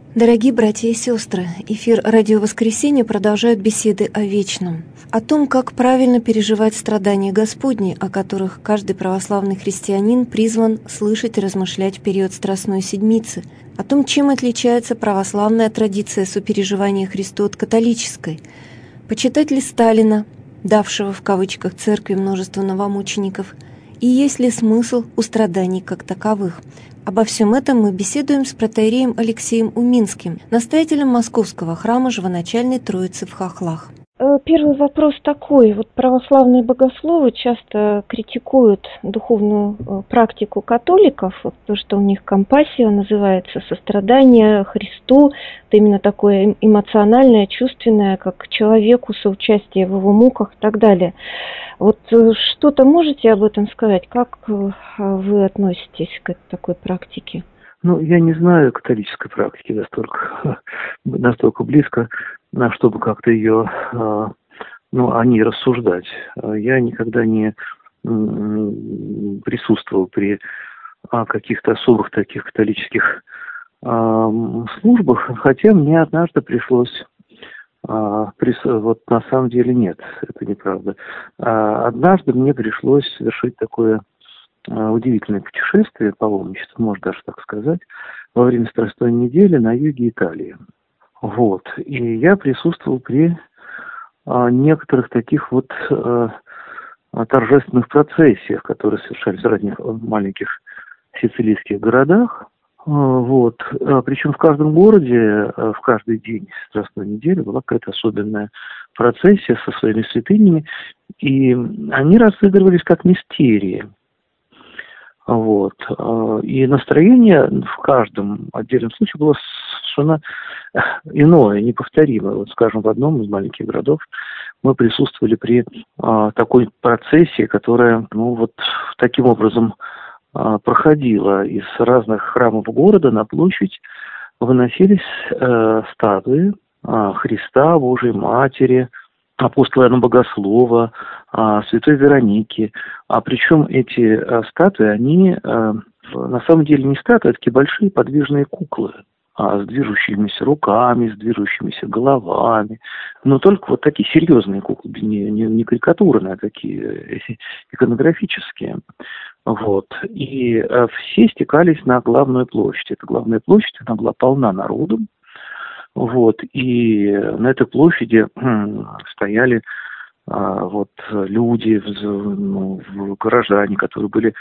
Дорогие братья и сестры, эфир «Радио Воскресенье» продолжает беседы о вечном, о том, как правильно переживать страдания Господни, о которых каждый православный христианин призван слышать и размышлять в период Страстной Седмицы, о том, чем отличается православная традиция сопереживания Христу от католической. Почитать ли Сталина, давшего в кавычках церкви множество новомучеников, и есть ли смысл у страданий как таковых? Обо всем этом мы беседуем с протоиереем Алексеем Уминским, настоятелем Московского храма Живоначальной Троицы в Хохлах. Первый вопрос такой. Вот православные богословы часто критикуют духовную практику католиков, вот то, что у них компассия называется, сострадание Христу, это именно такое эмоциональное, чувственное, как к человеку, соучастие в его муках и так далее. Вот что-то можете об этом сказать? Как вы относитесь к такой практике? Я не знаю католической практики настолько близко, чтобы как-то ее, о ней рассуждать. Я никогда не присутствовал при каких-то особых таких католических службах, хотя мне однажды пришлось, вот на самом деле нет, это неправда. Однажды мне пришлось совершить такое удивительное путешествие, паломничество, можно даже так сказать, во время Страстной недели на юге Италии. Вот. И я присутствовал при некоторых таких торжественных процессиях, которые совершались в разных маленьких сицилийских городах. Вот. Причем в каждом городе, в каждый день Страстной недели была какая-то особенная процессия со своими святынями, и они разыгрывались как мистерии. Вот. И настроение в каждом отдельном случае было совершенно иное, неповторимое. Вот, скажем, в одном из маленьких городов мы присутствовали при такой процессии, которая, таким образом проходила. Из разных храмов города на площадь выносились статуи Христа, Божией Матери, апостола Иоанна Богослова, святой Вероники. Причем эти статуи, они на самом деле не статуи, а такие большие подвижные куклы с движущимися руками, с движущимися головами. Но только вот такие серьезные куклы, не карикатурные, а такие иконографические. Вот. И все стекались на главную площадь. Эта главная площадь, она была полна народом. Вот, и на этой площади стояли люди, горожане, которые были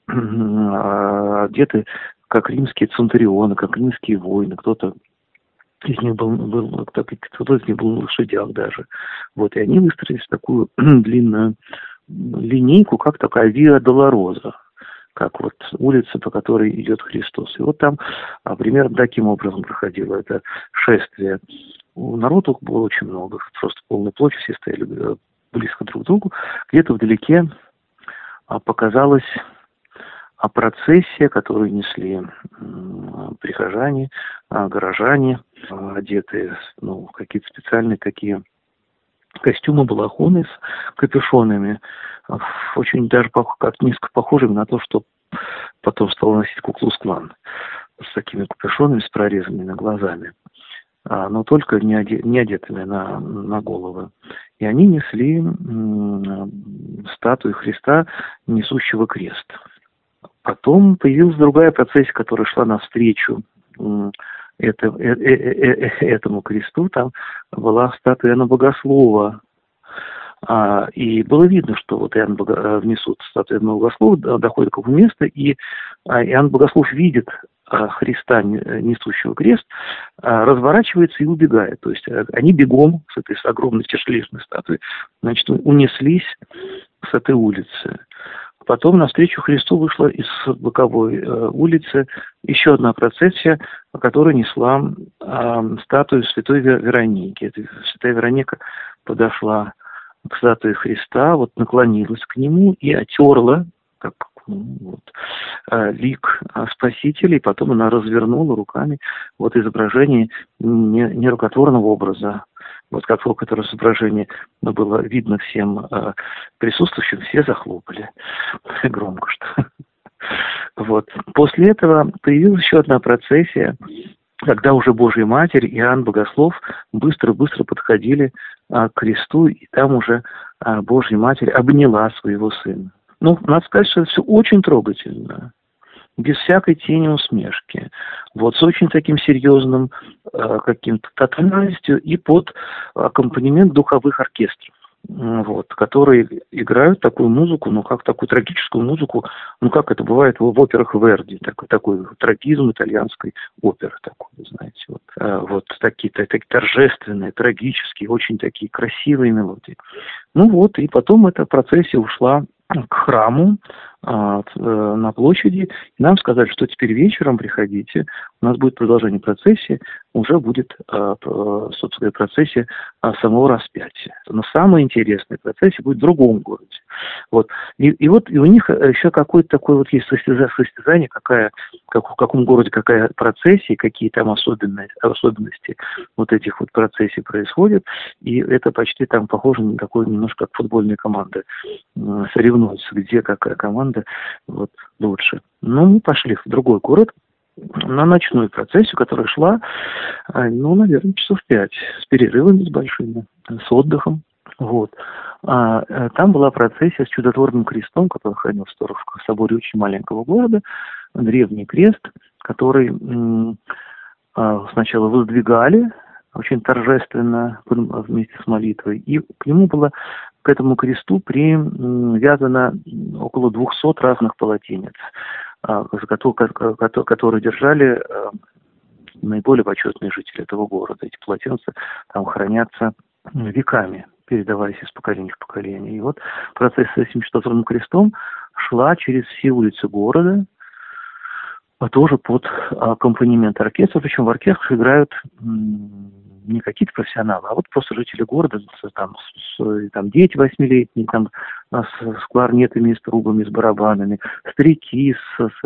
одеты как римские центурионы, как римские воины. Кто-то из них кто-то из них был на лошадях даже. Вот, и они выстроились в такую длинную линейку, как такая Виа Долороза, как вот улица, по которой идет Христос. И вот там примерно таким образом проходило это шествие. Народу было очень много, просто полная площадь, все стояли близко друг к другу. Где-то вдалеке показалась процессия, которую несли прихожане, горожане, одетые какие-то специальные такие костюмы, балахоны с капюшонами, очень даже как низко похожими на то, что потом стал носить Ку-клукс-клан, с такими капюшонами, с прорезанными глазами, но только не одетыми на головы. И они несли статую Христа, несущего крест. Потом появилась другая процессия, которая шла навстречу этому кресту. Там была статуя Иоанна Богослова. И было видно, что вот внесут статую Иоанна Богослова, доходит к этому месту, и Иоанн Богослов видит Христа, несущего крест, разворачивается и убегает. То есть они бегом с этой огромной тяжелезной статуей, унеслись с этой улицы. Потом навстречу Христу вышла из боковой улицы еще одна процессия, которая несла статую святой Вероники. Святая Вероника подошла к статуе Христа, наклонилась к нему и отерла, как лик Спасителя, и потом она развернула руками изображение нерукотворного образа. Как только это изображение было видно всем присутствующим, все захлопали громко, что. После этого появилась еще одна процессия, когда уже Божья Матерь и Иоанн Богослов быстро-быстро подходили к кресту, и там уже Божья Матерь обняла своего сына. Ну, надо сказать, что это все очень трогательно, без всякой тени усмешки, вот, с очень таким серьезным каким-то тональностью и под аккомпанемент духовых оркестров. Вот, которые играют такую музыку, ну, как такую трагическую музыку, ну, как это бывает в операх Верди, такой трагизм итальянской оперы, такой, знаете, вот такие торжественные, трагические, очень такие красивые мелодии. Ну вот, и потом эта процессия ушла к храму на площади, и нам сказали, что теперь вечером приходите, у нас будет продолжение процессии, уже будет, собственно, процессия самого распятия. Но самая интересная процессия будет в другом городе. Вот. И у них еще какое-то такое вот есть состязание, в каком городе какая процессия, какие там особенности вот этих вот процессий происходят, и это почти там похоже на такое немножко как футбольные команды соревнуются, где какая команда вот лучше. Ну, мы пошли в другой город на ночную процессию, которая шла, ну, наверное, часов 5, с перерывами с большими, с отдыхом. Вот. Там была процессия с чудотворным крестом, который хранился в соборе очень маленького города, древний крест, который сначала воздвигали очень торжественно вместе с молитвой, и к этому кресту привязано около 200 разных полотенец, которые держали наиболее почетные жители этого города. Эти полотенца там хранятся веками, передаваясь из поколения в поколение. И вот процесс с этим чудотворным крестом шла через все улицы города, тоже под аккомпанемент оркестра, причем в оркестре играют не какие-то профессионалы, а вот просто жители города, там дети 8-летние, там с кларнетами, с трубами, с барабанами, старики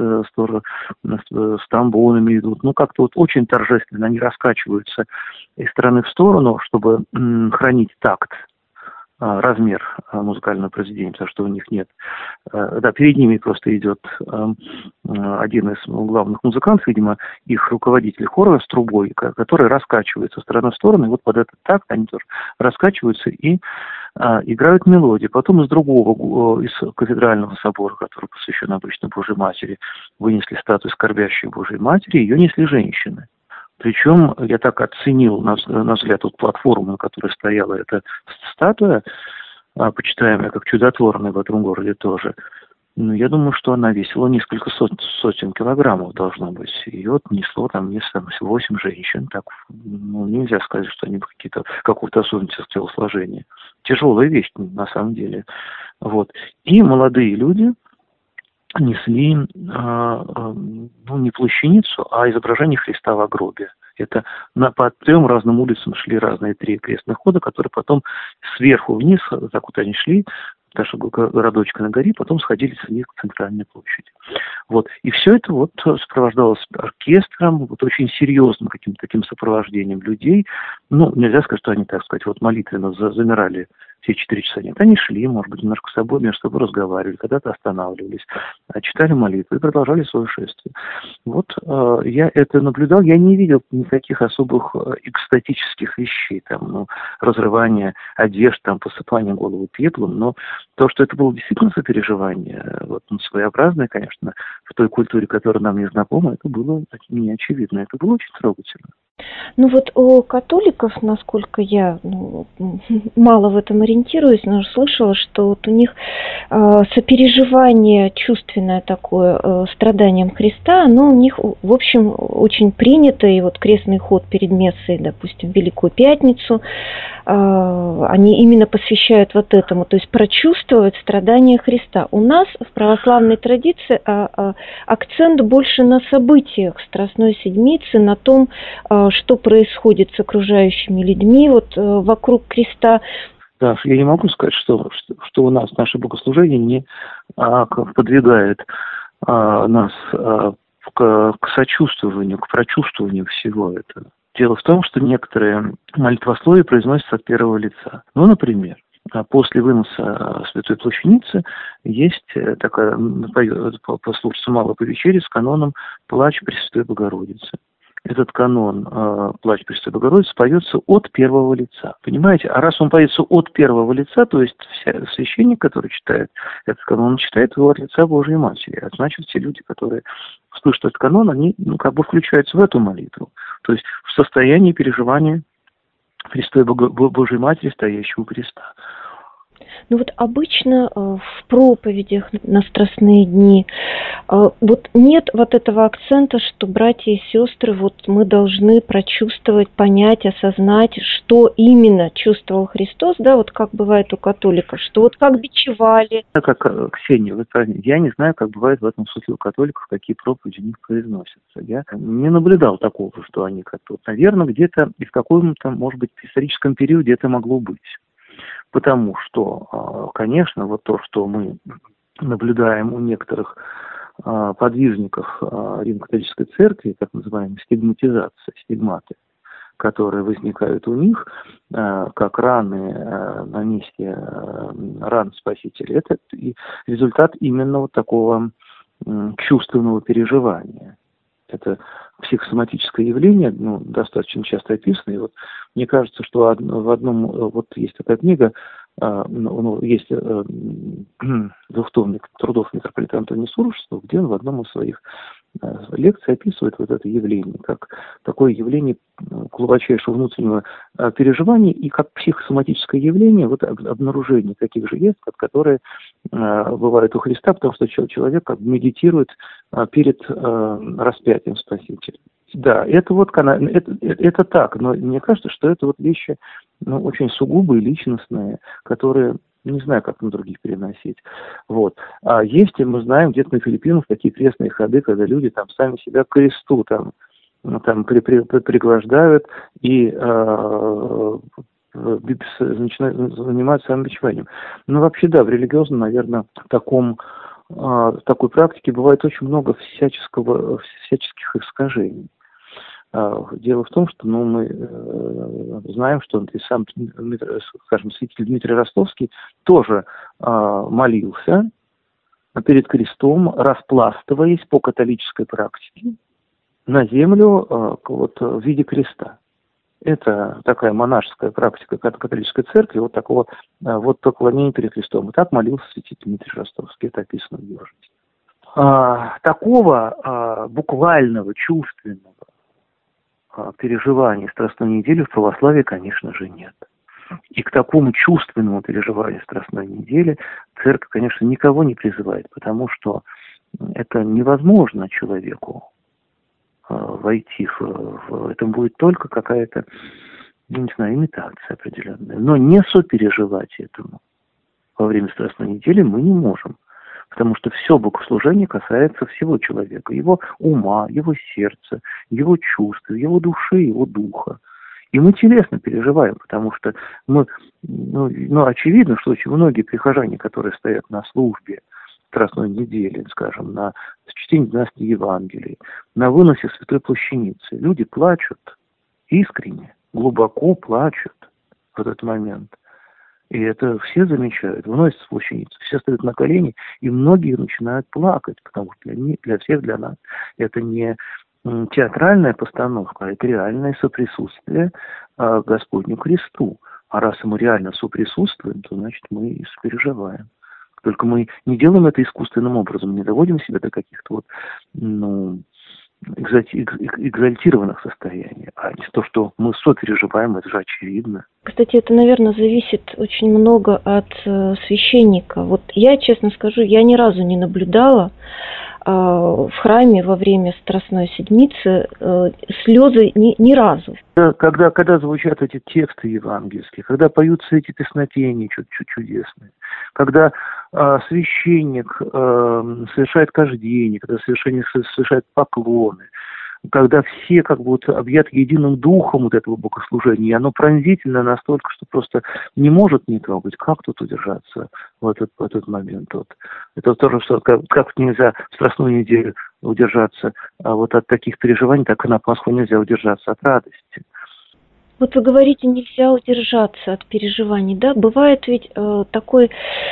с тамбонами идут. Ну, как-то вот очень торжественно они раскачиваются из стороны в сторону, чтобы хранить такт, размер музыкального произведения, потому что у них нет. Да, перед ними просто идет один из главных музыкантов, видимо, их руководитель хора с трубой, который раскачивается с стороны в сторону, и вот под этот такт они тоже раскачиваются и играют мелодии. Потом из другого, из кафедрального собора, который посвящен обычно Божьей Матери, вынесли статую скорбящей Божьей Матери, ее несли женщины. Причем я так оценил, на взгляд, вот платформу, на которой стояла эта статуя, почитаемая как чудотворная в этом городе тоже. Ну, я думаю, что она весила несколько сотен килограммов должно быть. Ее несло там 8 женщин. Так, ну, нельзя сказать, что они какого-то особенности телосложения. Тяжелая вещь, на самом деле. Вот. И молодые люди несли, не плащаницу, а изображение Христа в гробе. Это по 3 разным улицам шли разные 3 крестных хода, которые потом сверху вниз, так вот они шли, так что городочка на горе, потом сходились вниз к центральной площади. Вот. И все это вот сопровождалось оркестром, вот очень серьезным каким-то таким сопровождением людей. Ну, нельзя сказать, что они, так сказать, вот молитвенно замирали все 4 часа. Нет, они шли, может быть, немножко между собой разговаривали, когда-то останавливались, читали молитвы и продолжали свое шествие. Вот я это наблюдал, я не видел никаких особых экстатических вещей, там, разрывания одежд, там, посыпания головы пеплом, но то, что это было действительно сопереживание, вот, своеобразное, конечно, в той культуре, которая нам не знакома, это было не очевидно, это было очень трогательно. Ну вот у католиков, насколько я мало в этом ориентируюсь, но слышала, что вот у них сопереживание чувственное такое страданиям Христа, оно у них, в общем, очень принято, и вот крестный ход перед мессой, допустим, в Великую Пятницу, они именно посвящают вот этому, то есть прочувствовать страдания Христа. У нас в православной традиции акцент больше на событиях Страстной Седмицы, на том, что происходит с окружающими людьми вот вокруг креста. Да, я не могу сказать, что у нас наше богослужение не подвигает нас к сочувствованию, к прочувствованию всего этого. Дело в том, что некоторые молитвословия произносятся от первого лица. Ну, например, после выноса Святой Плащаницы есть такая, послушаться мало по вечере с каноном «Плач Пресвятой Богородицы». этот канон «Плач Пресвятой Богородицы» поется от первого лица. Понимаете? А раз он поется от первого лица, то есть священник, который читает этот канон, он читает его от лица Божьей Матери. А значит, все люди, которые слышат этот канон, они как бы включаются в эту молитву. То есть в состоянии переживания Пресвятой Божьей Матери, стоящего у креста. Ну вот обычно в проповедях на Страстные дни вот нет вот этого акцента, что братья и сестры, вот мы должны прочувствовать, понять, осознать, что именно чувствовал Христос, да, вот как бывает у католиков, что вот как бичевали. Как Ксения, вы правильно, я не знаю, как бывает в этом смысле у католиков, какие проповеди у них произносятся. Я не наблюдал такого, что они как-то, наверное, где-то и в каком-то, может быть, историческом периоде это могло быть. Потому что, конечно, вот то, что мы наблюдаем у некоторых подвижников Римо-католической церкви, так называемая стигматизация, стигматы, которые возникают у них, как раны на месте ран Спасителя, это результат именно вот такого чувственного переживания. Это психосоматическое явление, достаточно часто описано. И вот мне кажется, что в одном, вот есть такая книга, есть двухтомник трудов митрополита Антония Сурожского, где он в одном из своих лекций описывает вот это явление, как такое явление глубочайшего внутреннего переживания и как психосоматическое явление, вот обнаружение таких же еств, которые бывают у Христа, потому что человек как бы медитирует перед распятием Спасителя. Да, это вот это так, но мне кажется, что это вот вещи очень сугубые, личностные, которые не знаю, как на других переносить. Вот. А есть, мы знаем, где-то на Филиппинах такие крестные ходы, когда люди там сами себя к кресту там пригвождают и начинают заниматься самобичеванием. Ну, вообще, да, в религиозном, наверное, такой практике бывает очень много всяческих искажений. Дело в том, что мы знаем, что сам, скажем, святитель Дмитрий Ростовский тоже молился перед крестом, распластываясь по католической практике на землю вот, в виде креста. Это такая монашеская практика католической церкви, вот такого вот поклонения перед крестом. И так молился святитель Дмитрий Ростовский, это описано в его жизни. Такого буквального, чувственного переживания Страстной недели в православии, конечно же, нет. И к такому чувственному переживанию Страстной недели церковь, конечно, никого не призывает, потому что это невозможно человеку войти в этом будет только какая-то, не знаю, имитация определенная. Но не сопереживать этому во время Страстной недели мы не можем. Потому что все богослужение касается всего человека, его ума, его сердца, его чувств, его души, его духа. И мы телесно переживаем, потому что очевидно, что очень многие прихожане, которые стоят на службе Страстной недели, скажем, на чтении 12 Евангелий, на выносе Святой Плащаницы, люди плачут искренне, глубоко плачут в этот момент. И это все замечают, выносят плащаницу, все стоят на колени, и многие начинают плакать, потому что для всех, для нас, это не театральная постановка, а это реальное соприсутствие Господню кресту. А раз мы реально соприсутствуем, то значит мы и сопереживаем. Только мы не делаем это искусственным образом, не доводим себя до каких-то экзальтированных состояний. А не то, что мы сопереживаем, это же очевидно. Кстати, это, наверное, зависит очень много от священника. Вот я, честно скажу, я ни разу не наблюдала в храме во время Страстной Седмицы слезы ни разу. Когда звучат эти тексты евангельские, когда поются эти песнопения чудесные, когда священник совершает кождение, когда священник совершает поклоны, когда все как бы объяты единым духом вот этого богослужения, и оно пронзительно настолько, что просто не может не трогать. Как тут удержаться в этот момент? Это тоже, что как нельзя в Страстную неделю удержаться вот от таких переживаний, так и на Пасху нельзя удержаться от радости. Вот вы говорите, нельзя удержаться от переживаний, да? Бывает ведь такой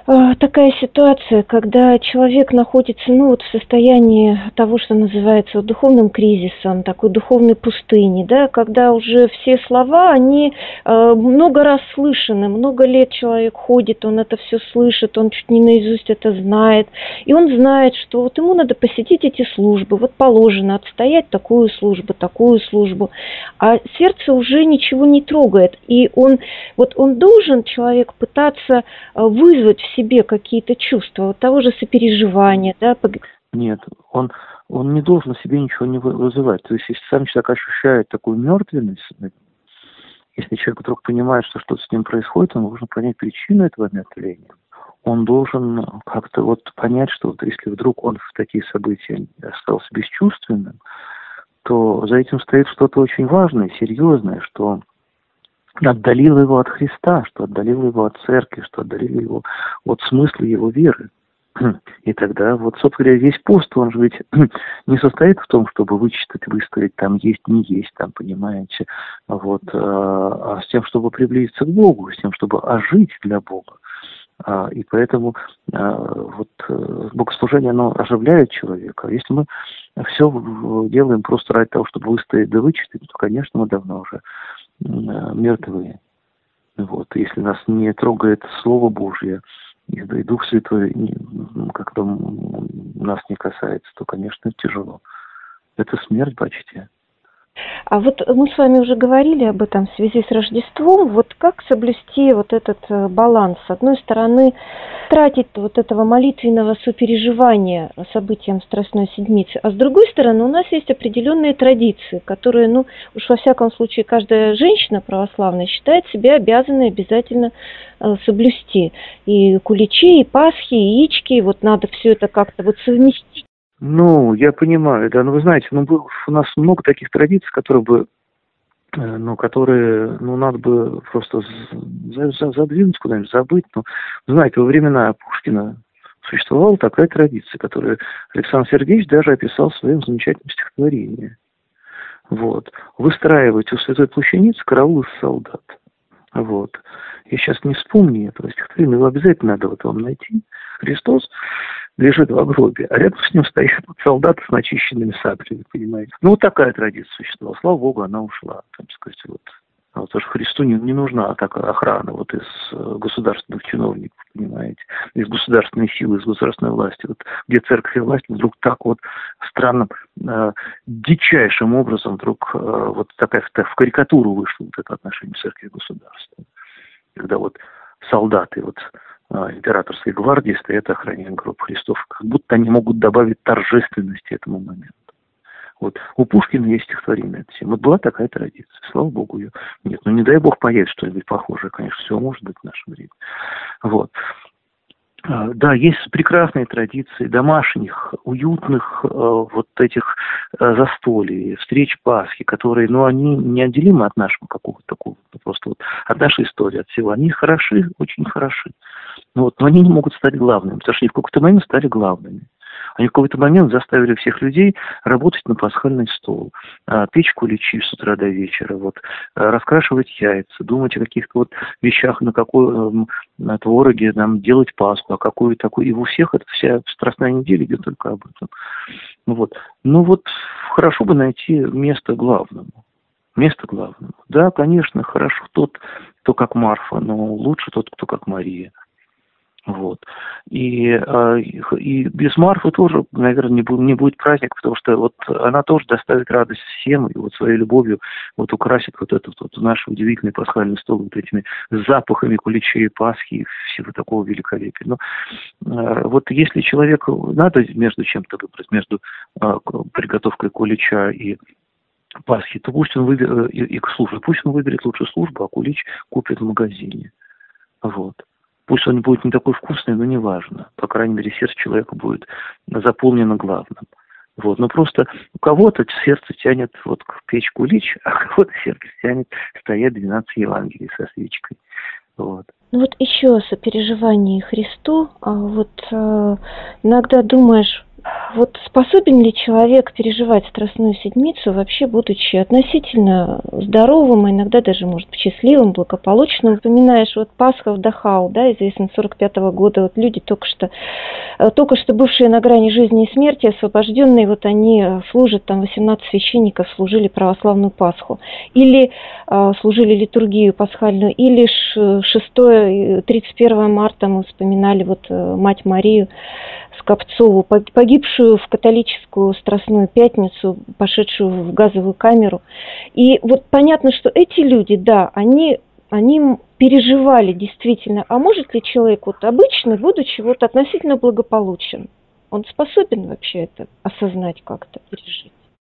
такая ситуация, когда человек находится, в состоянии того, что называется духовным кризисом, такой духовной пустыни, да, когда уже все слова, они много раз слышаны, много лет человек ходит, он это все слышит, он чуть не наизусть это знает, и он знает, что вот ему надо посетить эти службы, вот положено отстоять такую службу, а сердце уже ничего не трогает, и он должен, человек, пытаться вызвать в себе какие-то чувства, вот того же сопереживания, да? Нет, он не должен в себе ничего не вызывать. То есть, если сам человек ощущает такую мертвенность, если человек вдруг понимает, что что-то с ним происходит, он должен понять причину этого мертвления. Он должен как-то понять, что если вдруг он в такие события остался бесчувственным, то за этим стоит что-то очень важное, серьезное, что отдалило его от Христа, что отдалило его от церкви, что отдалило его от смысла его веры. И тогда, собственно говоря, весь пост, он же ведь не состоит в том, чтобы вычитать, выставить, там есть, не есть, там, понимаете, а с тем, чтобы приблизиться к Богу, с тем, чтобы ожить для Бога. И поэтому богослужение, оно оживляет человека. Если мы все делаем просто ради того, чтобы выстоять да вычитать, то, конечно, мы давно уже мертвые. Если нас не трогает Слово Божье, и Дух Святой как-то нас не касается, то, конечно, тяжело. Это смерть, бачите. А мы с вами уже говорили об этом в связи с Рождеством. Как соблюсти этот баланс? С одной стороны, тратить этого молитвенного сопереживания событиям Страстной Седмицы, а с другой стороны, у нас есть определенные традиции, которые, уж во всяком случае, каждая женщина православная считает себя обязанной обязательно соблюсти. И куличи, и Пасхи, и яички, надо все это как-то совместить. Я понимаю, да, вы знаете, у нас много таких традиций, которые надо бы просто задвинуть куда-нибудь, забыть. Знаете, во времена Пушкина существовала такая традиция, которую Александр Сергеевич даже описал в своем замечательном стихотворении. Выстраивать у Святой Плащаницы караул из солдат. Я сейчас не вспомню этого стихотворения, но его обязательно надо вам найти. Христос лежит в гробе, а рядом с ним стоят солдаты с начищенными саблями, понимаете. Такая традиция существовала. Слава Богу, она ушла, так сказать, потому что Христу не нужна такая охрана из государственных чиновников, понимаете, из государственной силы, из государственной власти. Где церковь и власть вдруг так странным, дичайшим образом вдруг такая в карикатуру вышло это отношение церкви и государства. Когда солдаты императорской гвардии стоят охраняя гроб Христов, как будто они могут добавить торжественности этому моменту. У Пушкина есть стихотворение на эту тему. Была такая традиция. Слава Богу, ее нет. Не дай Бог появится что-нибудь похожее, конечно, все может быть в наше время. Да, есть прекрасные традиции домашних, уютных этих застолий, встреч Пасхи, которые, они неотделимы от нашего какого-то такого, просто от нашей истории, от всего. Они хороши, очень хороши. Но они не могут стать главными, потому что они в какой-то момент стали главными. Они в какой-то момент заставили всех людей работать на пасхальный стол, печь куличи с утра до вечера, раскрашивать яйца, думать о каких-то вещах, на какой твороге нам делать Пасху, а какую такую. И у всех вся Страстная неделя идет только об этом. Хорошо бы найти место главному. Да, конечно, хорошо тот, кто как Марфа, но лучше тот, кто как Мария. И без Марфы тоже, наверное, не будет праздника, потому что она тоже доставит радость всем, и своей любовью украсит этот наш удивительный пасхальный стол этими запахами куличей Пасхи и всего такого великолепия. Но если человеку надо между чем-то выбрать, между приготовкой кулича и Пасхи, то пусть он выберет и службу, пусть он выберет лучше службу, а кулич купит в магазине. Пусть он будет не такой вкусный, но не важно. По крайней мере, сердце человека будет заполнено главным. Но просто у кого-то сердце тянет к печь кулич, а кого-то сердце тянет стоять 12 Евангелий со свечкой. Еще о сопереживании Христу. Иногда думаешь, Вот способен ли человек переживать Страстную Седмицу, вообще будучи относительно здоровым, а иногда даже, может быть, счастливым, благополучным? Вспоминаешь, вот Пасха в Дахау, да, известно, 45-го года, вот люди только что бывшие на грани жизни и смерти, освобожденные, вот они служат, там 18 священников служили православную Пасху, или служили литургию пасхальную, или 31 марта мы вспоминали вот Мать Марию Скопцову, погибшую в католическую Страстную Пятницу, пошедшую в газовую камеру. И вот понятно, что эти люди, да, они переживали действительно. А может ли человек вот обычный, будучи вот относительно благополучен, он способен вообще это осознать как-то, пережить?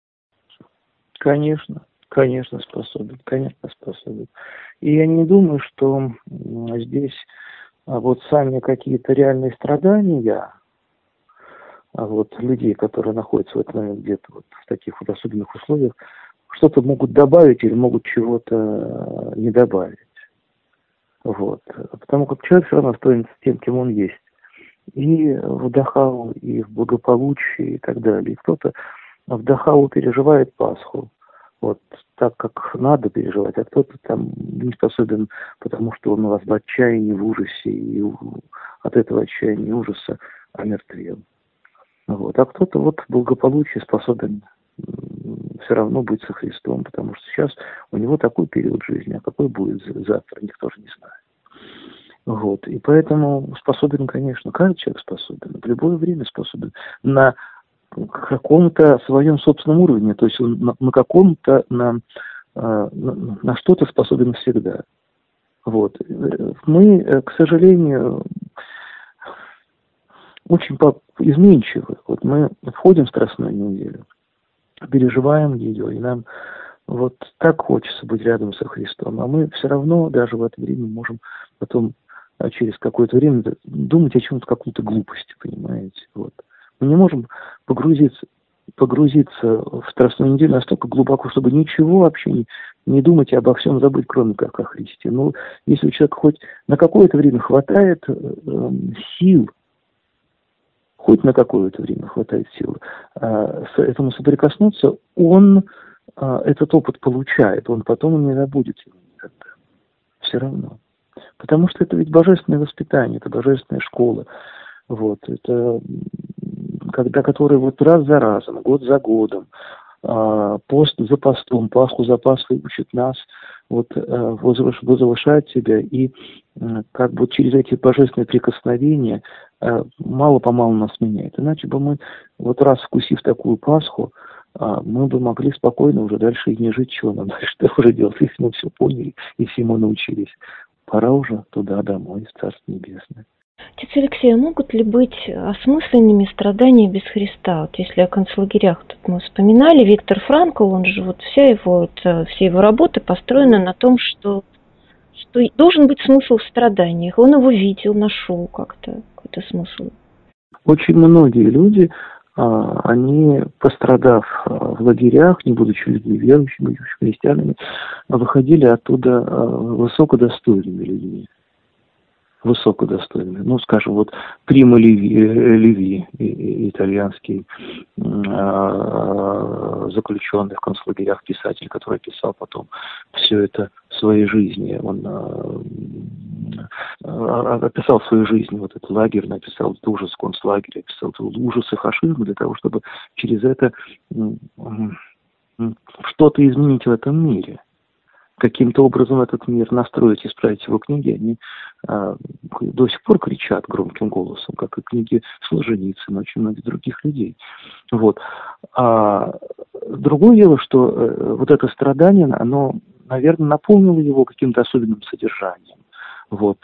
Конечно способен. И я не думаю, что здесь вот сами какие-то реальные страдания вот людей, которые находятся в этот момент где-то вот в таких вот особенных условиях, что-то могут добавить или могут чего-то не добавить. Вот. Потому как человек все равно останется тем, кем он есть. И в Дахау, и в благополучии, и так далее. И кто-то в Дахау переживает Пасху, вот так, как надо переживать, а кто-то там не способен, потому что он у вас в отчаянии, в ужасе, и от этого отчаяния и ужаса омертвел. Вот. А кто-то вот в благополучии способен все равно быть со Христом, потому что сейчас у него такой период жизни, а какой будет завтра, никто же не знает. Вот. И поэтому способен, конечно, каждый человек способен, в любое время способен на каком-то своем собственном уровне, то есть он на каком-то, на что-то способен всегда. Вот. Мы, к сожалению, очень изменчивы. Вот мы входим в Страстную неделю, переживаем ее, и нам вот так хочется быть рядом со Христом, а мы все равно даже в это время можем потом через какое-то время думать о чем-то, какую-то глупость, понимаете. Вот. Мы не можем погрузиться в Страстную неделю настолько глубоко, чтобы ничего вообще не думать и обо всем забыть, кроме как о Христе. Но если у человека хоть на какое-то время хватает сил, хоть на какое-то время хватает сил с этому соприкоснуться, он этот опыт получает, он потом не забудет его никогда. Все равно. Потому что это ведь божественное воспитание, это божественная школа. Вот, это который вот раз за разом, год за годом, пост за постом, Пасху за Пасхой учит нас вот возвышать себя, и как бы через эти божественные прикосновения мало-помалу нас меняет. Иначе бы мы, вот раз вкусив такую Пасху, мы бы могли спокойно уже дальше и не жить, чего нам дальше уже делать, если мы все поняли и всему научились. Пора уже туда, домой, в Царство Небесное. Отец Алексей, а могут ли быть осмысленными страдания без Христа? Вот если о концлагерях тут мы вспоминали, Виктор Франкл, он же вот все его работы построены на том, что должен быть смысл в страданиях. Он его видел, нашел как-то какой-то смысл. Очень многие люди, они, пострадав в лагерях, не будучи людьми верующими, будучи христианами, выходили оттуда высокодостойными людьми. Высокодостойными. Ну, скажем, вот Примо Леви, итальянский заключенный в концлагерях писатель, который писал потом все это в своей жизни. Он описал свою жизнь, вот этот лагерь, написал этот ужас концлагеря, описал этот ужасы фашизма для того, чтобы через это что-то изменить в этом мире. Каким-то образом этот мир настроить, исправить его книги, они до сих пор кричат громким голосом, как и книги Солженицына, очень многих других людей. Вот. А другое дело, что вот это страдание, оно, наверное, наполнило его каким-то особенным содержанием. Вот.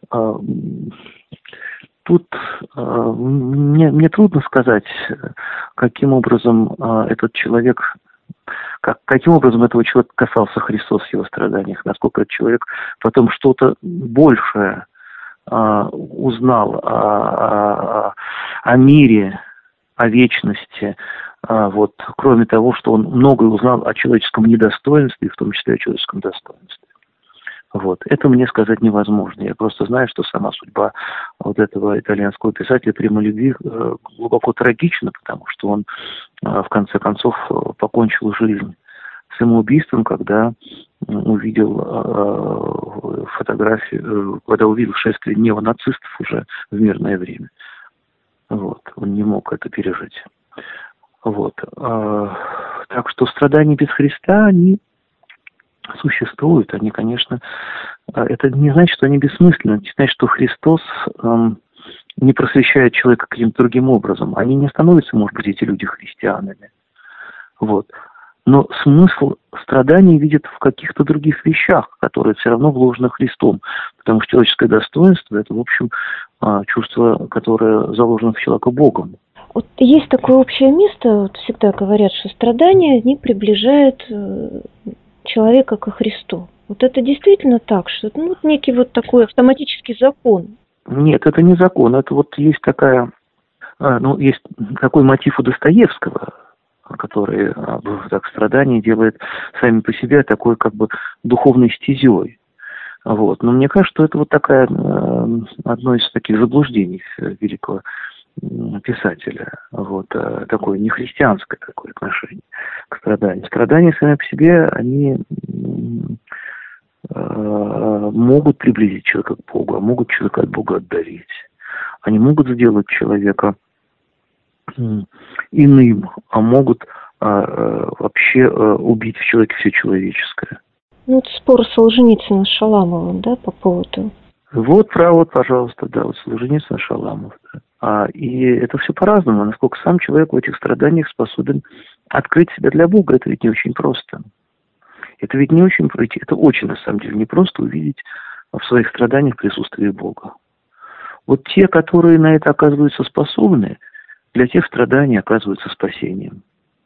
Тут мне трудно сказать, каким образом этот человек... Каким образом этого человека касался Христос в его страданиях, насколько этот человек потом что-то большее узнал о мире, о вечности, вот, кроме того, что он многое узнал о человеческом недостоинстве, в том числе о человеческом достоинстве. Вот. Это мне сказать невозможно. Я просто знаю, что сама судьба вот этого итальянского писателя Примо Леви глубоко трагична, потому что он в конце концов покончил жизнь самоубийством, когда увидел фотографию, когда увидел шествие неонацистов уже в мирное время. Вот. Он не мог это пережить. Вот. Так что страдания без Христа, они существуют. Они, конечно, это не значит, что они бессмысленны. Не значит, что Христос не просвещает человека каким-то другим образом. Они не становятся, может быть, эти люди христианами. Вот. Но смысл страданий видят в каких-то других вещах, которые все равно вложены Христом. Потому что человеческое достоинство – это, в общем, чувство, которое заложено в человека Богом. Вот есть такое общее место, вот всегда говорят, что страдания, они приближают человека ко Христу. Вот это действительно так, что это некий вот такой автоматический закон? Нет, это не закон. Это вот есть есть такой мотив у Достоевского, который так страдания делает сами по себе такой как бы духовной стезей. Вот. Но мне кажется, что это вот такая одно из таких заблуждений великого писателя. Вот. Такое нехристианское такое отношение к страданию. Страдания сами по себе, они могут приблизить человека к Богу, а могут человека от Бога отдалить. Они могут сделать человека иным, а могут вообще убить в человеке все человеческое. Ну, это спор Солженицына с Шаламовым, да, по поводу... Вот, пожалуйста, да, вот Солженицын, Шаламов. Да. И это все по-разному. Насколько сам человек в этих страданиях способен открыть себя для Бога, это ведь не очень просто. Это ведь не очень пройти. Это очень, на самом деле, не просто увидеть в своих страданиях присутствие Бога. Вот те, которые на это оказываются способны, для тех страдания оказываются спасением.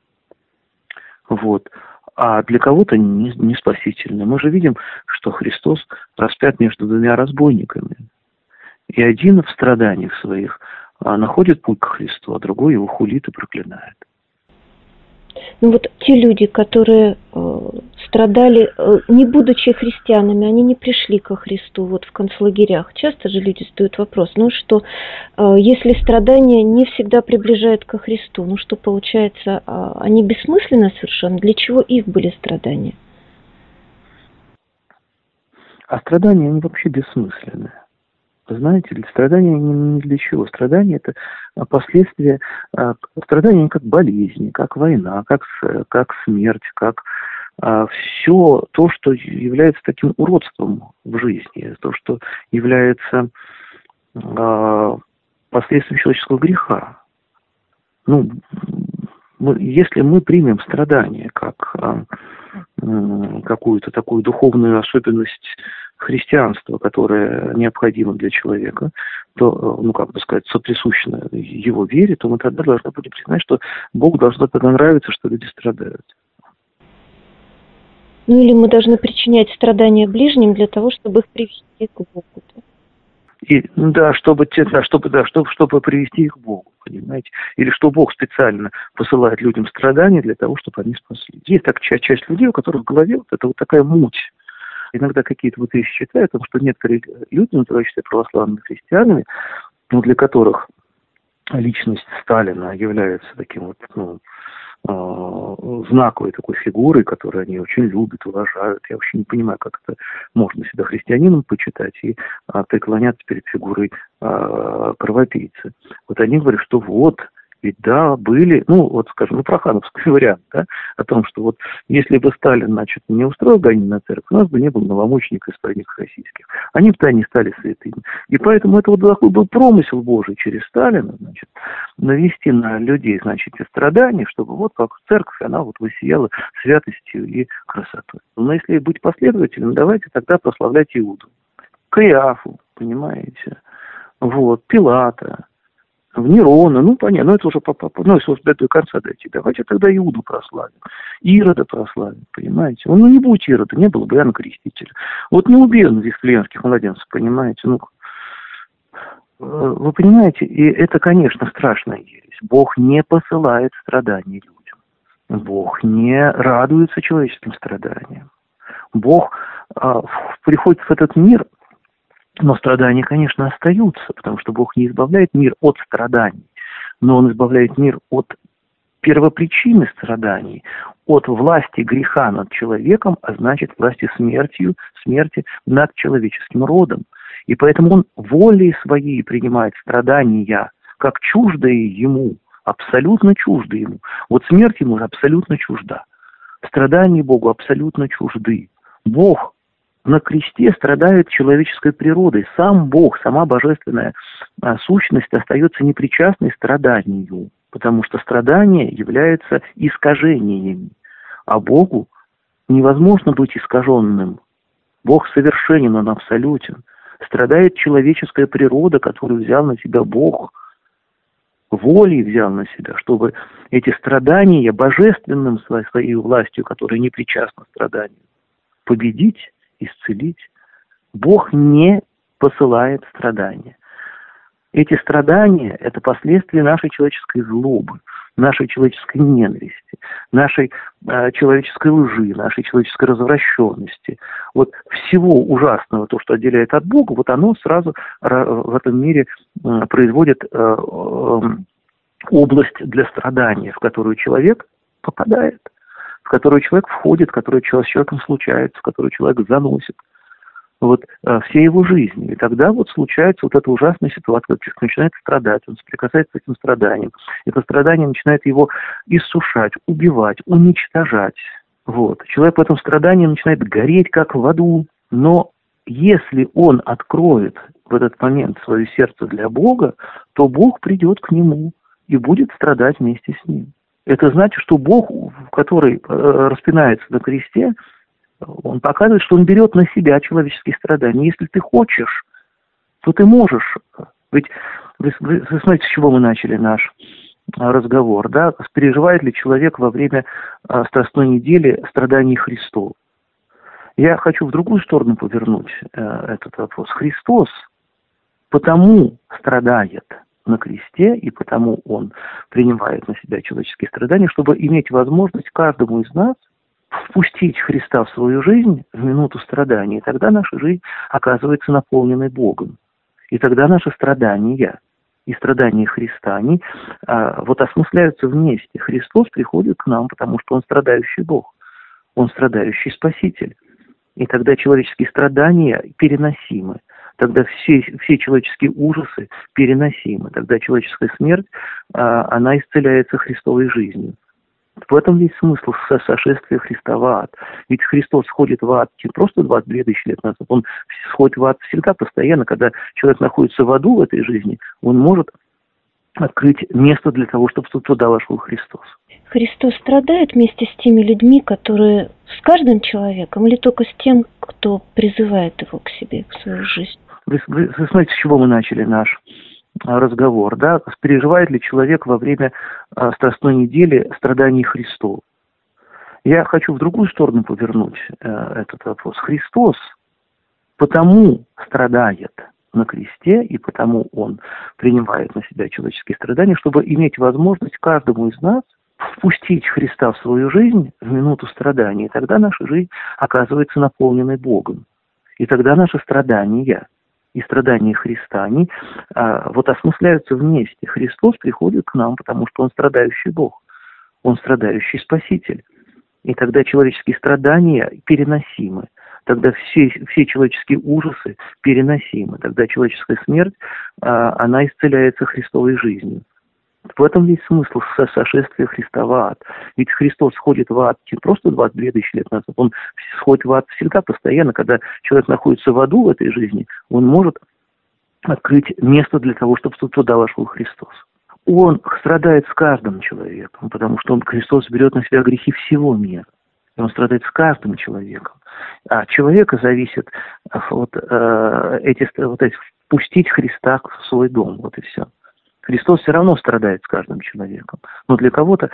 Вот. А для кого-то не спасительно. Мы же видим, что Христос распят между двумя разбойниками. И один в страданиях своих находит путь к Христу, а другой его хулит и проклинает. Ну вот те люди, которые страдали, не будучи христианами, они не пришли ко Христу вот в концлагерях. Часто же люди задают вопрос, что если страдания не всегда приближают ко Христу, что получается, они бессмысленны совершенно? Для чего их были страдания? А страдания, они вообще бессмысленны. Знаете, страдания не для чего. Страдания – это последствия, страдания как болезни, как война, как смерть, как все то, что является таким уродством в жизни, то, что является последствием человеческого греха. Если мы примем страдания как какую-то такую духовную особенность христианства, которое необходимо для человека, то, соприсущно его вере, то мы тогда должны будем признать, что Богу должно тогда нравиться, что люди страдают. Или мы должны причинять страдания ближним для того, чтобы их привести к Богу. Чтобы привести их к Богу, понимаете? Или что Бог специально посылает людям страдания для того, чтобы они спаслись. Есть такая часть людей, у которых в голове это вот такая муть. Иногда какие-то вещи считают, потому что некоторые люди, называющие себя православными христианами, для которых личность Сталина является таким знаковой такой фигурой, которую они очень любят, уважают. Я вообще не понимаю, как это можно себя христианином почитать и преклоняться перед фигурой кровопийцы. Вот они говорят, что ведь да, были, прохановский вариант, да, о том, что если бы Сталин, не устроил гонение на церковь, у нас бы не было новомучеников исповедников российских. Они бы не стали святыми. И поэтому это такой был промысел Божий через Сталина, навести на людей, эти страдания, чтобы как церковь, она воссияла святостью и красотой. Но если быть последовательным, давайте тогда прославлять Иуду, Каиафу, понимаете, Пилата, в Нерона, понятно, это уже если до конца дойти. Давайте тогда Иуду прославим, Ирода прославим, понимаете? Не будь Ирода, не было бы Иоанна Крестителя. Не убей он вифлеемских младенцев, понимаете? Вы понимаете, и это, конечно, страшная ересь. Бог не посылает страдания людям. Бог не радуется человеческим страданиям. Бог в приходит в этот мир, но страдания, конечно, остаются, потому что Бог не избавляет мир от страданий, но Он избавляет мир от первопричины страданий, от власти греха над человеком, а значит власти смерти над человеческим родом. И поэтому Он волей своей принимает страдания, как чуждые Ему, абсолютно чуждые Ему. Вот смерть Ему абсолютно чужда. Страдания Богу абсолютно чужды. Бог на кресте страдает человеческой природой. Сам Бог, сама божественная сущность остается непричастной страданию, потому что страдания являются искажениями. А Богу невозможно быть искаженным. Бог совершенен, Он абсолютен. Страдает человеческая природа, которую взял на себя Бог, волей взял на себя, чтобы эти страдания божественным своей властью, которая не причастна страданию, победить, исцелить. Бог не посылает страдания. Эти страдания – это последствия нашей человеческой злобы, нашей человеческой ненависти, нашей человеческой лжи, нашей человеческой развращенности. Вот всего ужасного, то, что отделяет от Бога, вот оно сразу в этом мире производит область для страдания, в которую человек попадает, в которую человек входит, в которую с человеком случается, в которую человек заносит. Вот все его жизни. И тогда вот случается вот эта ужасная ситуация, когда человек начинает страдать, он соприкасается с этим страданием. Это страдание начинает его иссушать, убивать, уничтожать. Вот. Человек в этом страдании начинает гореть, как в аду. Но если он откроет в этот момент свое сердце для Бога, то Бог придет к нему и будет страдать вместе с ним. Это значит, что Бог, который распинается на кресте, Он показывает, что Он берет на себя человеческие страдания. Если ты хочешь, то ты можешь. Ведь вы смотрите, с чего мы начали наш разговор, да? Переживает ли человек во время Страстной недели страданий Христов? Я хочу в другую сторону повернуть этот вопрос. Христос потому страдает на кресте, и потому Он принимает на себя человеческие страдания, чтобы иметь возможность каждому из нас впустить Христа в свою жизнь в минуту страданий. И тогда наша жизнь оказывается наполненной Богом. И тогда наши страдания и страдания Христа, они вот осмысляются вместе. Христос приходит к нам, потому что Он страдающий Бог. Он страдающий Спаситель. И тогда человеческие страдания переносимы. Тогда все человеческие ужасы переносимы. Тогда человеческая смерть, она исцеляется Христовой жизнью. В этом весь смысл сошествия Христа в ад. Ведь Христос сходит в ад не просто 22 тысячи лет назад, Он сходит в ад всегда, постоянно. Когда человек находится в аду в этой жизни, он может открыть место для того, чтобы туда вошел Христос. Христос страдает вместе с теми людьми, которые с каждым человеком, или только с тем, кто призывает его к себе, в свою жизнь? Вы смотрите, с чего мы начали наш разговор, да? Переживает ли человек во время Страстной недели страданий Христов? Я хочу в другую сторону повернуть этот вопрос. Христос потому страдает на кресте, и потому Он принимает на себя человеческие страдания, чтобы иметь возможность каждому из нас впустить Христа в свою жизнь в минуту страданий. И тогда наша жизнь оказывается наполненной Богом. И тогда наши страдания и страдания Христа, они вот осмысляются вместе. Христос приходит к нам, потому что Он страдающий Бог. Он страдающий Спаситель. И тогда человеческие страдания переносимы. Тогда все человеческие ужасы переносимы. Тогда человеческая смерть, она исцеляется Христовой жизнью. В этом весь смысл сошествия Христа в ад. Ведь Христос сходит в ад не просто 22 тысячи лет назад, Он сходит в ад всегда, постоянно. Когда человек находится в аду в этой жизни, он может открыть место для того, чтобы туда вошел Христос. Он страдает с каждым человеком, потому что Христос берет на себя грехи всего мира. И Он страдает с каждым человеком. А от человека зависит впустить Христа в свой дом. Вот и все. Христос все равно страдает с каждым человеком. Но для кого-то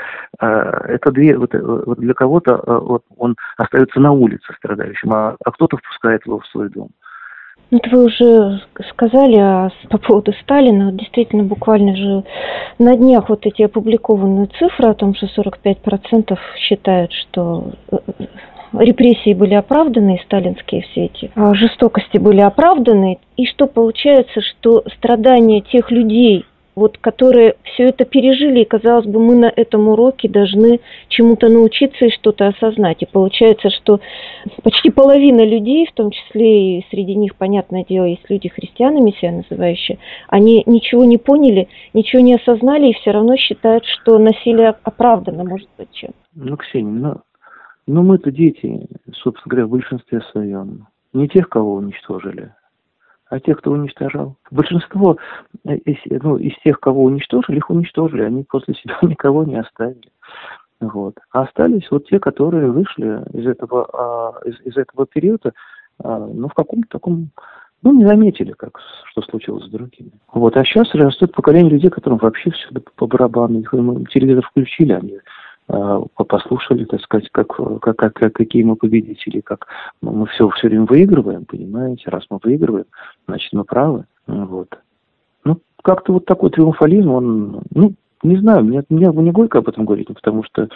для кого-то Он остается на улице страдающим, а кто-то впускает его в свой дом. Вот вы уже сказали по поводу Сталина. Действительно, буквально же на днях вот эти опубликованные цифры о том, что 45% считают, что репрессии были оправданы, и сталинские все эти жестокости были оправданы, и что получается, что страдания тех людей, вот, которые все это пережили, и, казалось бы, мы на этом уроке должны чему-то научиться и что-то осознать. И получается, что почти половина людей, в том числе и среди них, понятное дело, есть люди христианами себя называющие, они ничего не поняли, ничего не осознали, и все равно считают, что насилие оправдано, может быть, чем. Ксения, мы-то дети, собственно говоря, в большинстве своем. Не тех, кого уничтожили, а тех, кто уничтожал. Большинство из тех, кого уничтожили, их уничтожили. Они после себя никого не оставили. Вот. А остались вот те, которые вышли из этого периода, в каком-то таком, не заметили, что случилось с другими. Вот. А сейчас растет поколение людей, которым вообще все по барабану. Телевизор включили, они послушали, так сказать, какие мы победители, как мы все время выигрываем, понимаете, раз мы выигрываем, значит мы правы. Вот. Как-то вот такой триумфализм, он, не знаю, мне не горько об этом говорить, потому что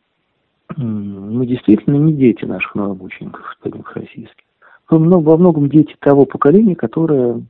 мы действительно не дети наших новомучеников, господинов российских. Во многом дети того поколения, которое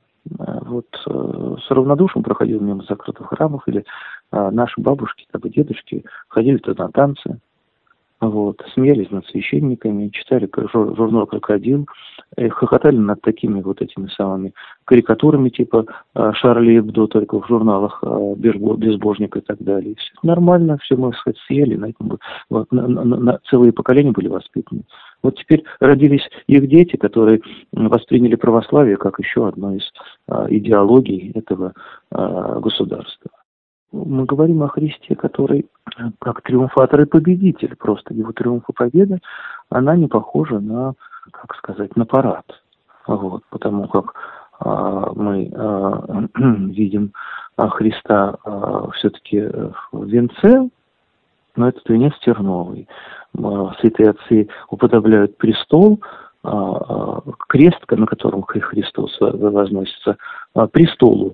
с равнодушием проходило мимо закрытых храмов, или наши бабушки, дедушки ходили туда на танцы, смеялись над священниками, читали журнал «Крокодил», хохотали над такими этими самыми карикатурами типа Шарли Эбдо, только в журналах «Безбожник» и так далее. Все нормально, все мы съели, на этом целые поколения были воспитаны. Вот теперь родились их дети, которые восприняли православие как еще одну из идеологий этого государства. Мы говорим о Христе, который как триумфатор и победитель. Просто его триумф и победа, она не похожа на, на парад. Потому как мы видим Христа все-таки в венце, но этот венец терновый. Святые отцы уподобляют престол, крест, на котором Христос возносится, престолу.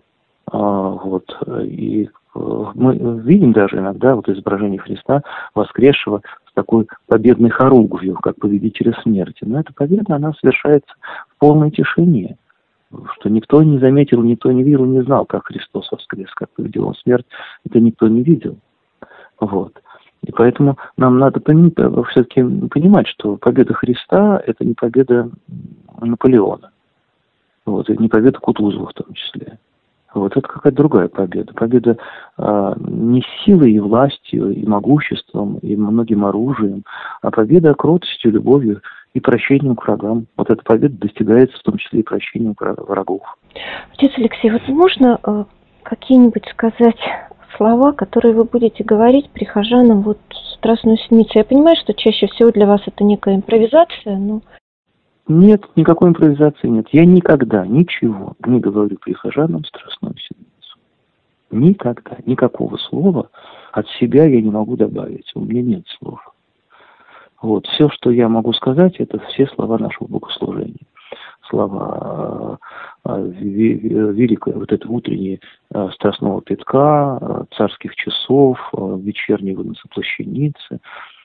И мы видим даже иногда изображение Христа, воскресшего с такой победной хоругвью, как победителя смерти. Но эта победа, она совершается в полной тишине, что никто не заметил, никто не видел, не знал, как Христос воскрес, как победил он смерть, это никто не видел. И поэтому нам надо все-таки понимать, что победа Христа – это не победа Наполеона, и не победа Кутузова в том числе. Это какая-то другая победа. Победа не силой и властью, и могуществом, и многим оружием, а победа кротостью, любовью и прощением к врагам. Эта победа достигается в том числе и прощением врагов. Отец Алексей, можно какие-нибудь сказать слова, которые вы будете говорить прихожанам в Страстную Седмицу? Я понимаю, что чаще всего для вас это некая импровизация, но... Нет, никакой импровизации нет. Я никогда ничего не говорю прихожанам в Страстную Седмицу. Никогда. Никакого слова от себя я не могу добавить. У меня нет слов. Все, что я могу сказать, это все слова нашего богослужения. Слова великой, это утренние страстного пятка, царских часов, вечернего насоплощеницы,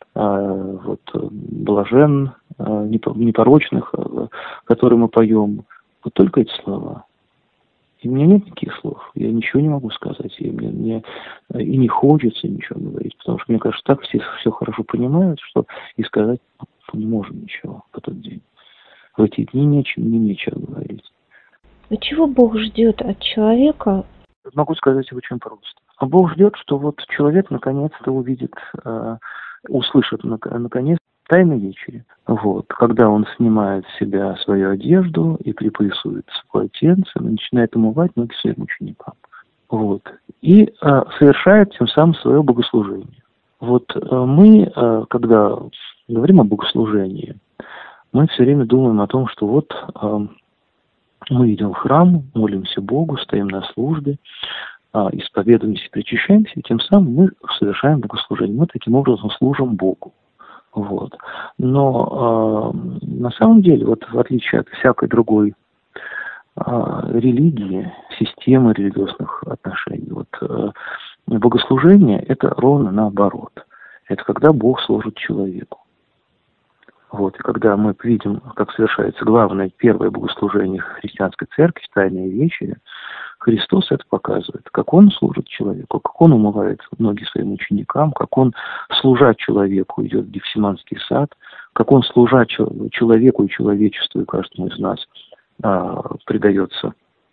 блажен, непорочных, которые мы поем. Только эти слова. И у меня нет никаких слов. Я ничего не могу сказать. И мне и не хочется ничего говорить. Потому что, мне кажется, так все хорошо понимают, что и сказать не можем ничего в этот день. В эти дни нечего говорить. А чего Бог ждет от человека? Могу сказать очень просто. Бог ждет, что человек наконец-то увидит, услышит наконец тайны вечери. Когда он снимает с себя свою одежду и припоясывается полотенцем и начинает умывать ноги своим ученикам. И совершает тем самым свое богослужение. Мы, когда говорим о богослужении, мы все время думаем о том, что мы идем в храм, молимся Богу, стоим на службе, исповедуемся, причащаемся, и тем самым мы совершаем богослужение. Мы таким образом служим Богу. Но на самом деле, в отличие от всякой другой религии, системы религиозных отношений, богослужение – это ровно наоборот. Это когда Бог служит человеку. Вот, и когда мы видим, как совершается главное, первое богослужение христианской церкви, Тайная Вечеря, Христос это показывает, как Он служит человеку, как Он умывает ноги своим ученикам, как Он, служа человеку, идет в Гефсиманский сад, как Он, служа человеку и человечеству, и каждому из нас предается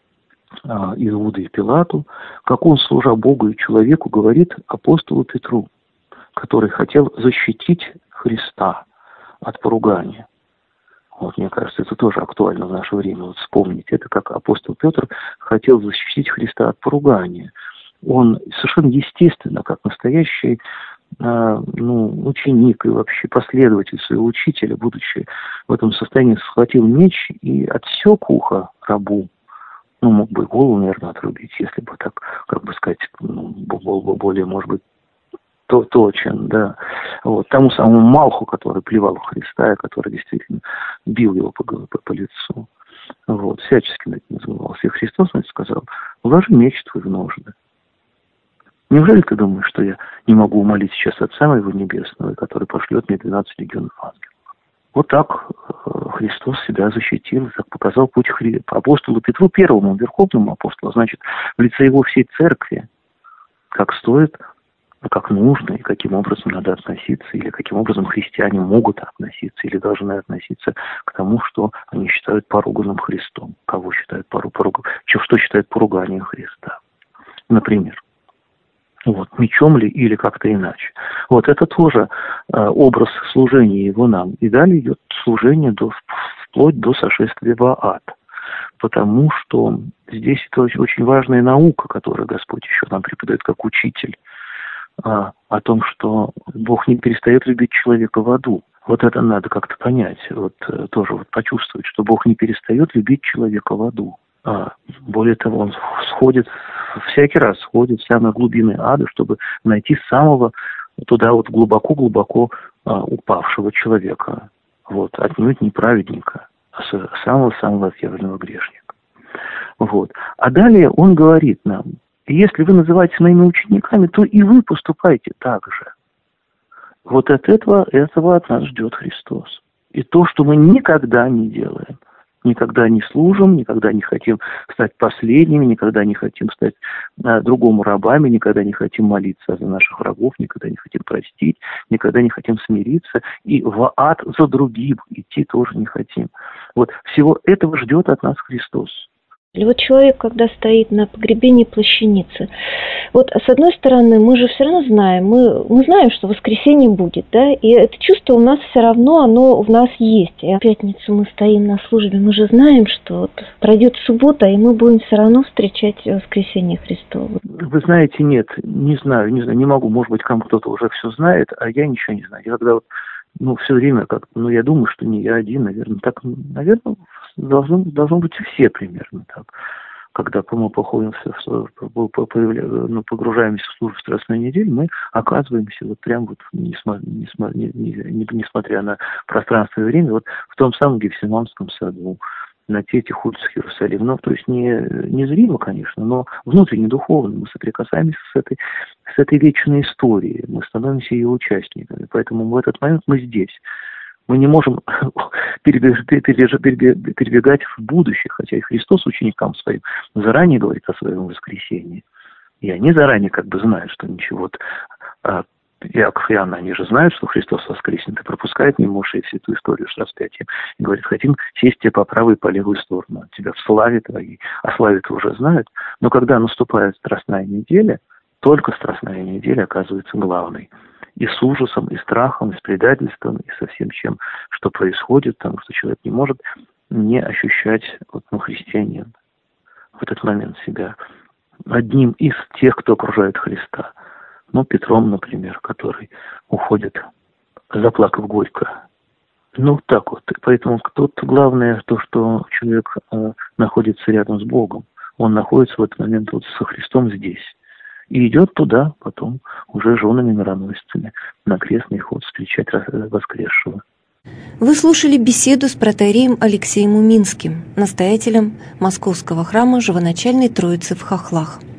Иуде и Пилату, как Он, служа Богу и человеку, говорит апостолу Петру, который хотел защитить Христа от поругания. Вот, мне кажется, это тоже актуально в наше время. Вот вспомнить это, как апостол Петр хотел защитить Христа от поругания. Он совершенно естественно, как настоящий ученик и вообще последователь своего учителя, будучи в этом состоянии, схватил меч и отсек ухо рабу. Мог бы и голову, наверное, отрубить, если бы так, как бы сказать, был бы более, может быть, точен, да. Вот, тому самому Малху, который плевал в Христа, и который действительно бил его по лицу. Вот, всячески над ним измывался. И Христос, значит, сказал: «Вложи меч твой в ножны». Неужели ты думаешь, что я не могу умолить сейчас Отца моего Небесного, который пошлет мне 12 легионов ангелов? Вот так Христос себя защитил, так показал путь апостолу Петру, первому верховному апостолу, значит, в лице его всей церкви, как стоит, как нужно и каким образом надо относиться, или каким образом христиане могут относиться, или должны относиться к тому, что они считают поруганным Христом. Кого считают что считают поруганием Христа, например. Вот, мечом ли или как-то иначе. Вот это тоже образ служения его нам. И далее идет служение вплоть до сошествия в ад. Потому что здесь это очень важная наука, которую Господь еще нам преподает как учитель, о том, что Бог не перестает любить человека в аду. Вот это надо как-то понять, тоже почувствовать, что Бог не перестает любить человека в аду. Более того, Он всякий раз сходит в самые глубины ада, чтобы найти самого туда глубоко-глубоко упавшего человека. Отнюдь не праведника, а самого-самого отъявленного грешника. А далее Он говорит нам: если вы называетесь моими учениками, то и вы поступайте так же. От этого от нас ждет Христос. И то, что мы никогда не делаем. Никогда не служим, никогда не хотим стать последними, никогда не хотим стать другому рабами, никогда не хотим молиться за наших врагов, никогда не хотим простить, никогда не хотим смириться, и в ад за другим идти тоже не хотим. Всего этого ждет от нас Христос. Или человек, когда стоит на погребении плащаницы, с одной стороны, мы же все равно знаем, мы знаем, что воскресенье будет, да, и это чувство у нас все равно, оно в нас есть. И в пятницу мы стоим на службе, мы же знаем, что пройдет суббота, и мы будем все равно встречать воскресенье Христово. Вы знаете, нет, не знаю, не могу, может быть, кто-то уже все знает, а я ничего не знаю. Я когда все время я думаю, что не я один, наверное, должно быть все примерно так. Когда мы погружаемся в службу Страстной недели, мы оказываемся несмотря на пространство и время, в том самом Гефсиманском саду, на этих улицах Иерусалима. То есть не зримо, конечно, но внутренне духовно мы соприкасаемся с этой вечной историей, мы становимся ее участниками. Поэтому в этот момент мы здесь. Мы не можем перебегать в будущее, хотя и Христос ученикам своим заранее говорит о своем воскресении. И они заранее знают, что ничего. Иаков и Иоанна, они же знают, что Христос воскреснет, и пропускают мимо ушей всю эту историю с распятием. И говорит: хотим сесть тебе по правую и по левую сторону от тебя в славе твоей. О славе-то уже знают. Но когда наступает Страстная неделя, только Страстная неделя оказывается главной. И с ужасом, и страхом, и с предательством, и со всем чем, что происходит, потому что человек не может не ощущать, христианин в этот момент себя одним из тех, кто окружает Христа. Петром, например, который уходит, заплакав горько. Поэтому тут главное то, что человек находится рядом с Богом. Он находится в этот момент со Христом здесь. И идет туда, потом уже женами-мироносцами на крестный ход встречать воскресшего. Вы слушали беседу с протоиереем Алексеем Уминским, настоятелем Московского храма Живоначальной Троицы в Хохлах.